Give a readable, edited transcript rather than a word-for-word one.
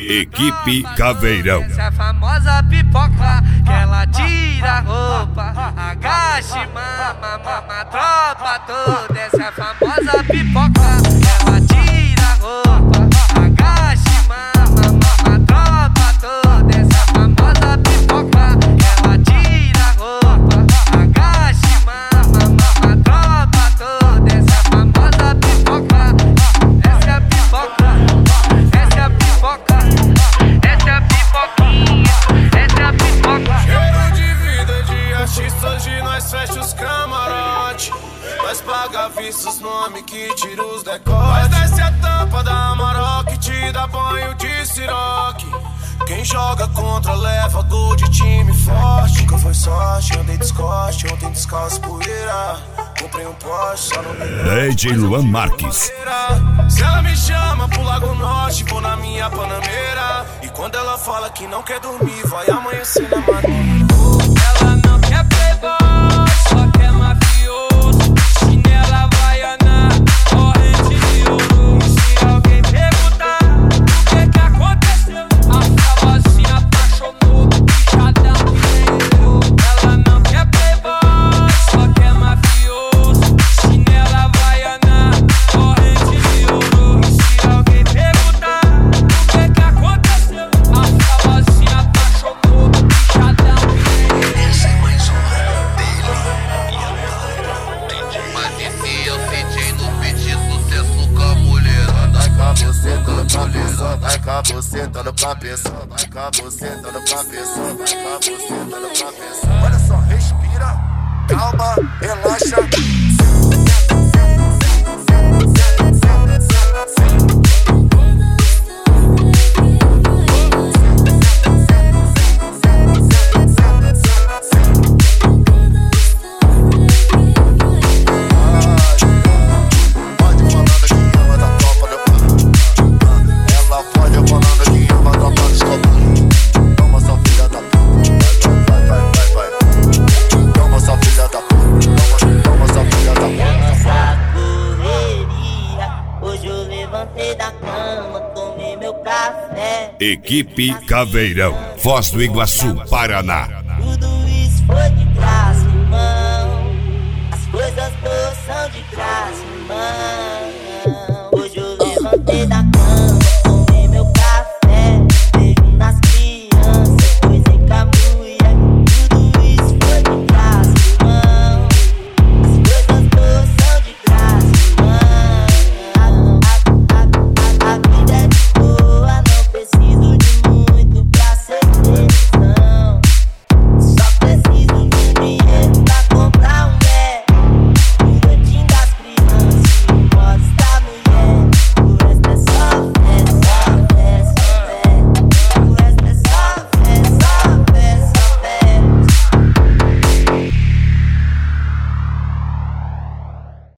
Equipe Caveirão. Essa é a famosa pipoca que ela tira a roupa, agache, mama, tropa toda. Essa é a famosa pipoca que ela tira a roupa, agache, mama, tropa toda. Essa é a famosa pipoca que ela tira a roupa, agache, mama, tropa toda. Essa é a famosa pipoca. Essa é a pipoca. Essa é a pipoca. Essa é a pipoquinha. Essa é a pipoca. Cheiro de vida de artista, hoje nós fecha os camarote. Nós paga à vista os nomes que tira os decotes. Nós desce a tampa da Maroc, te dá banho de siroque. Quem joga contra leva gol de time forte. Nunca foi sorte, andei descoste, ontem descalço poeira. Comprei um Porsche, só não me DJ Luan Marques. Se ela me chama pro Lago Norte, vou na minha Panameira. E quando ela fala que não quer dormir, vai amanhecer na madeira. Ela não quer playboy, só quer mafioso. Chinela havaiana, corrente de ouro. Se alguém perguntar o que aconteceu, a famosinha apaixonou, bichadão que vendeu. Ela não quer playboy, só quer mafioso. Chinela havaiana, corrente de ouro. Se alguém perguntar o que aconteceu, a famosinha apaixonou, bichadão que vendeu. Esse é mais um ano dele e agora mas e se eu senti no beat sucesso com a mulherada? Vai com a buceta no cabeça, vai com a buceta no cabeça, vai com a buceta no cabeça, vai com a buceta no cabeça. Olha só, respira, calma, relaxa. Da cama, tomei meu café. Equipe Caveirão, Foz do Iguaçu, Paraná.